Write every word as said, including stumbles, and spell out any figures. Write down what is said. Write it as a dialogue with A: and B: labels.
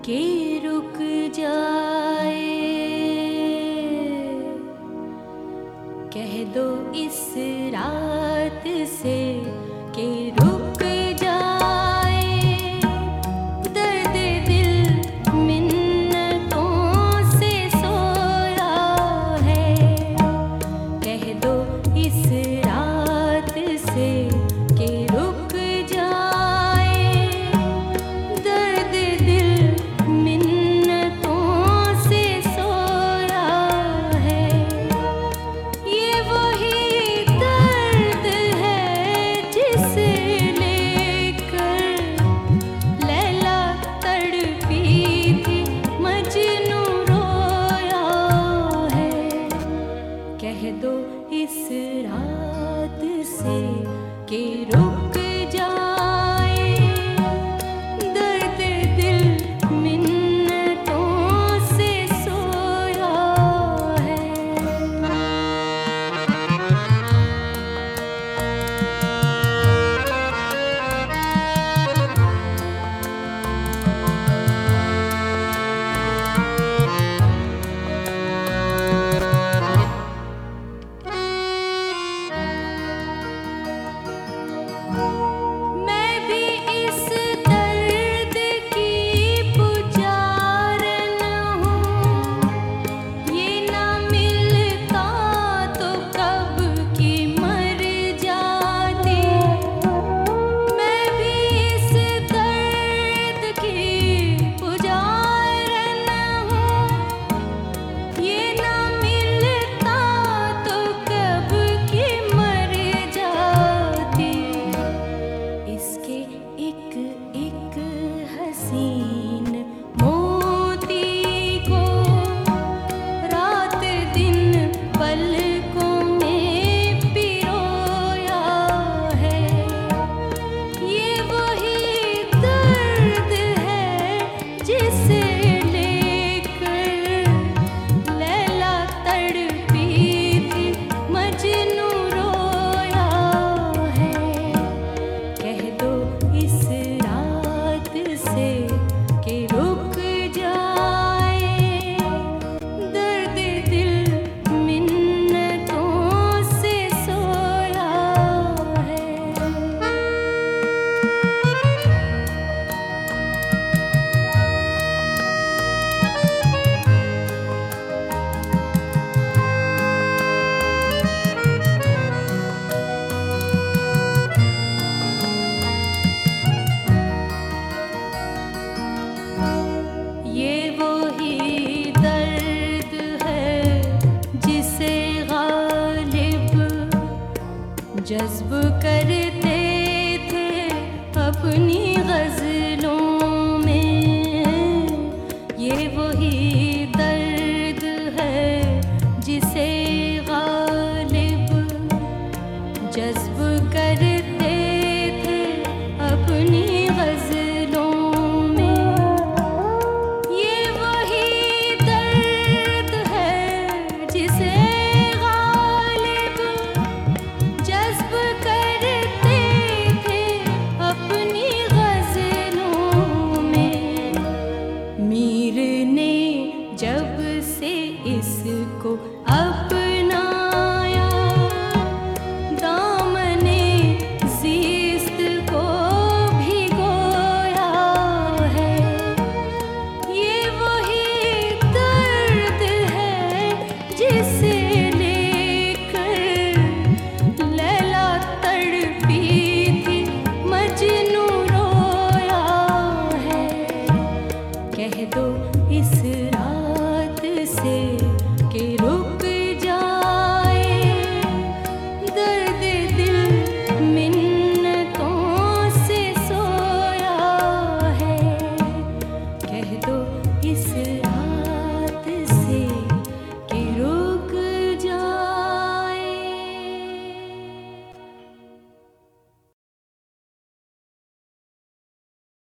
A: के रुक जाए, कह दो इस रात से के रुक जाए। दर्द दिल मिन्नतों से सोया है, कह दो इस रात से के रुक जाए। दर्द दिल मिन्नतों से सोया है, ये वही दर्द है जिसे लेकर लैला तड़पी थी, मजनू रोया है। कह दो इस रात से के रुक जाए। दर्द दिल मिन्नतों से सोया है। मैं भी इस दर्द की पुजारन हूँ, ये ना मिलता तो कब की मर जाती। मैं भी इस दर्द की पुजारन हूँ, ये ना मिलता तो कब की मर जाती। इसके एक एक हसीन मोती को रात दिन पलकों में पिरोया है, ये वही दर्द है जिसे लेकर लैला तड़पी थी, मजनू रोया है। कह दो इस रात से के रुक जाए। दर्द दिल मिन्नतों से सोया है। ये वही दर्द है जिसे गालिब जज्ब करते थे अपनी गज़लों में। ये वही दर्द है जिसे गालिब जज्ब करते थे अपनी गज़लों में। ये वही दर्द है जिसे गालिब जज्ब करते थे अपनी गज़लों में। मीर ने जब से इसको अपनाया, दामने ज़िस्त को भिगोया है, ये वही दर्द है जिसे लेकर लैला तड़पी थी, मजनू रोया है। कह दो